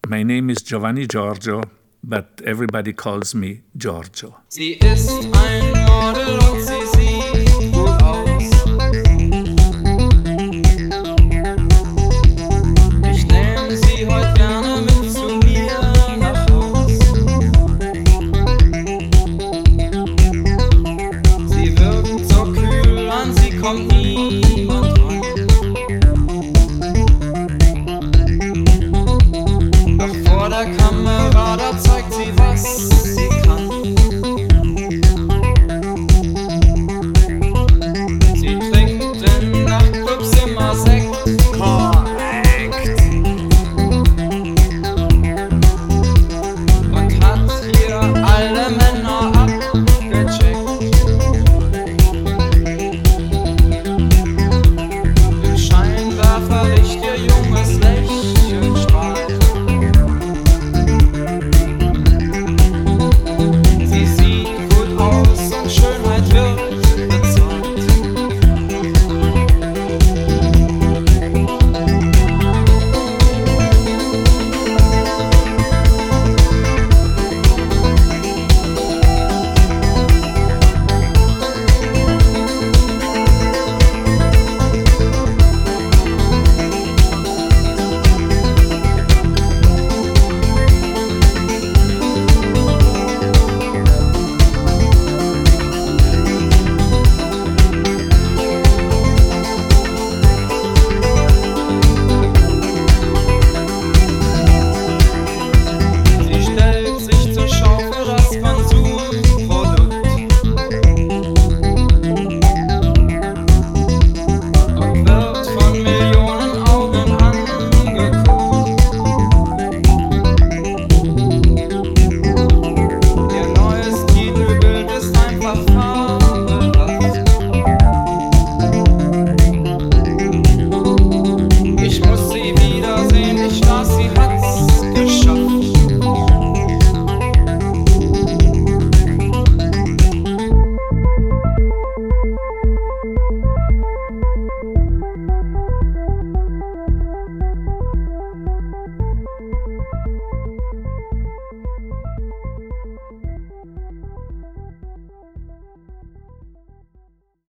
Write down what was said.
My name is Giovanni Giorgio, but everybody calls me Giorgio. Sie ist ein Model und sie sieht gut aus. Ich nehme sie heute gerne mit zu mir nach Haus. Sie wirkt so kühl, an sie kommt niemand ran. Doch vor der Kamera, da zeigt sie was